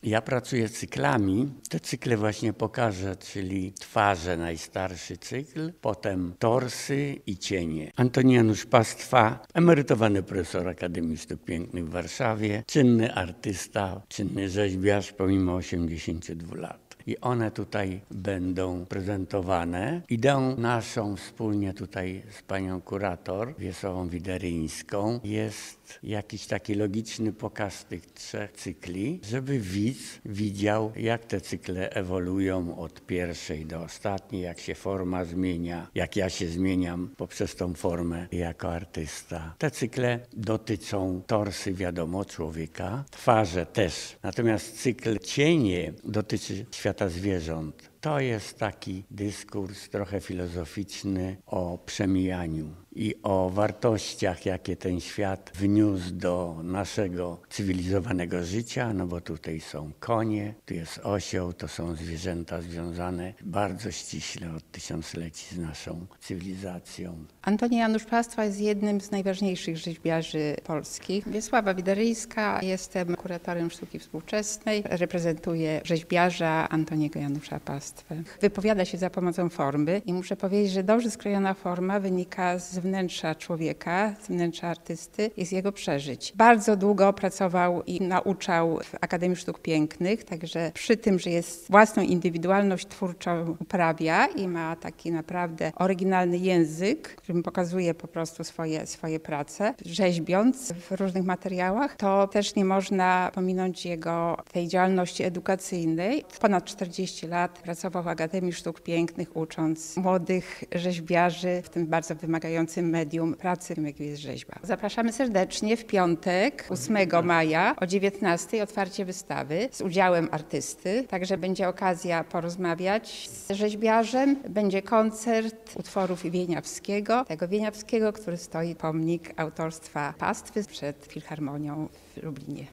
Ja pracuję cyklami. Te cykle właśnie pokażę, czyli twarze, najstarszy cykl, potem torsy i cienie. Antoni Janusz Pastwa, emerytowany profesor Akademii Sztuk Pięknych w Warszawie, czynny artysta, czynny rzeźbiarz pomimo 82 lat. I one tutaj będą prezentowane. Ideą naszą wspólnie tutaj z panią kurator Wiesławą Wideryńską jest jakiś taki logiczny pokaz tych trzech cykli, żeby widz widział, jak te cykle ewoluują od pierwszej do ostatniej, jak się forma zmienia, jak ja się zmieniam poprzez tą formę jako artysta. Te cykle dotyczą torsy, wiadomo, człowieka, twarze też. Natomiast cykl cienie dotyczy świata zwierząt. To jest taki dyskurs trochę filozoficzny o przemijaniu i o wartościach, jakie ten świat wniósł do naszego cywilizowanego życia, no bo tutaj są konie, tu jest osioł, to są zwierzęta związane bardzo ściśle od tysiącleci z naszą cywilizacją. Antoni Janusz Pastwa jest jednym z najważniejszych rzeźbiarzy polskich. Wiesława Wideryńska, jestem kuratorem sztuki współczesnej, reprezentuję rzeźbiarza Antoniego Janusza Pastwę. Wypowiada się za pomocą formy i muszę powiedzieć, że dobrze skrojona forma wynika z wnętrza człowieka, z wnętrza artysty i z jego przeżyć. Bardzo długo pracował i nauczał w Akademii Sztuk Pięknych, także przy tym, że jest własną indywidualność twórczą uprawia i ma taki naprawdę oryginalny język, którym pokazuje po prostu swoje prace, rzeźbiąc w różnych materiałach, to też nie można pominąć jego tej działalności edukacyjnej. Ponad 40 lat pracował w Akademii Sztuk Pięknych, ucząc młodych rzeźbiarzy w tym bardzo wymagającym medium pracy, jakim jest rzeźba. Zapraszamy serdecznie w piątek, 8 maja o 19:00 otwarcie wystawy z udziałem artysty. Także będzie okazja porozmawiać z rzeźbiarzem. Będzie koncert utworów Wieniawskiego, tego Wieniawskiego, który stoi pomnik autorstwa Pastwy przed Filharmonią w Lublinie.